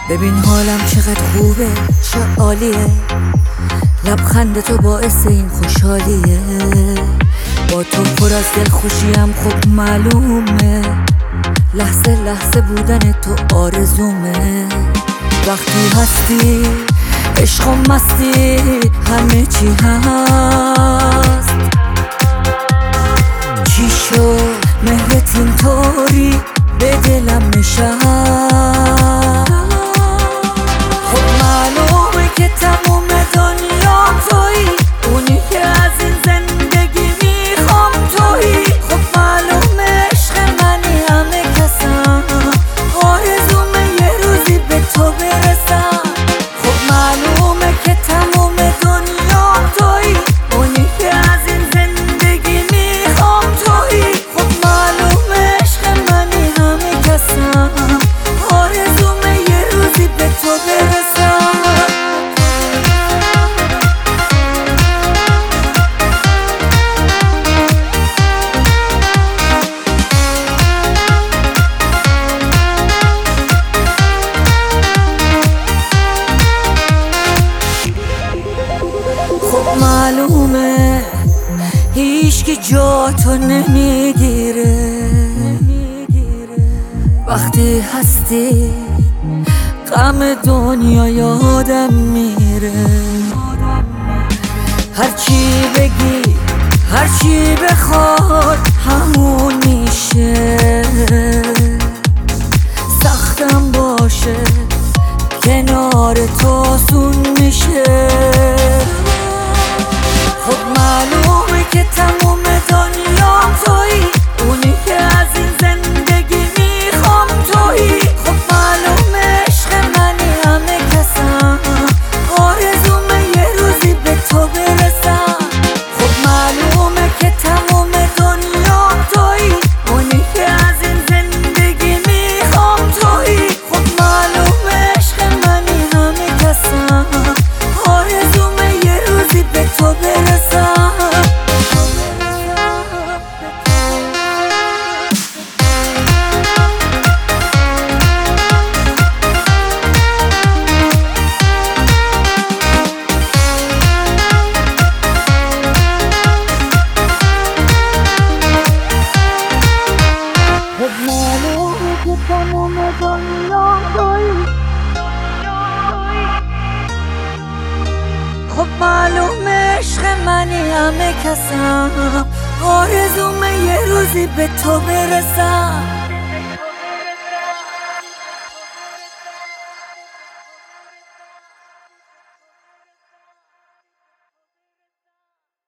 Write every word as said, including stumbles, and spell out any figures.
ببین حالم چقدر خوبه، چه عالیه، لبخند تو باعث این خوشحالیه. با تو پر از دل خوشیم، خب معلومه، لحظه لحظه بودن تو آرزومه. وقتی هستی عشق و مستی همه چی هست. چی شد مهرت اینطوری به دلم نشست؟ خب معلومه که تموم دنیا تویی، اونی که از این زندگی میخوام تویی. خب معلومه عشق منی، همه کسم آرزومه یه روزی به تو برسم. خب معلومه که تموم دنیا تویی، اونی که از این زندگی میخوام تویی. خب معلومه عشق منی، همه کسم آرزومه یه روزی به تو برسم. خب معلومه هیچ که جا تو نمیگیره. وقتی هستی غم دنیا یادم میره. هرچی بگی هرچی بخواد همون میشه. سختم باشه کنار تو آسون میشه. خب معلومه که تموم دنیا تویی، اونی که از این زندگی میخوام تویی. خب معلومه عشق منی، همه کسم آرزومه یه روزی به تو برسم. خب معلومه که تموم دنیا تویی، اونی که از این زندگی میخوام تویی. خب معلومه عشق منی، همه کسم آرزومه یه روزی به تو برسم. خب معلومه که تموم دنیا تویی. خب معلومه عشق منی، همه کسم آرزومه یه روزی به تو برسم.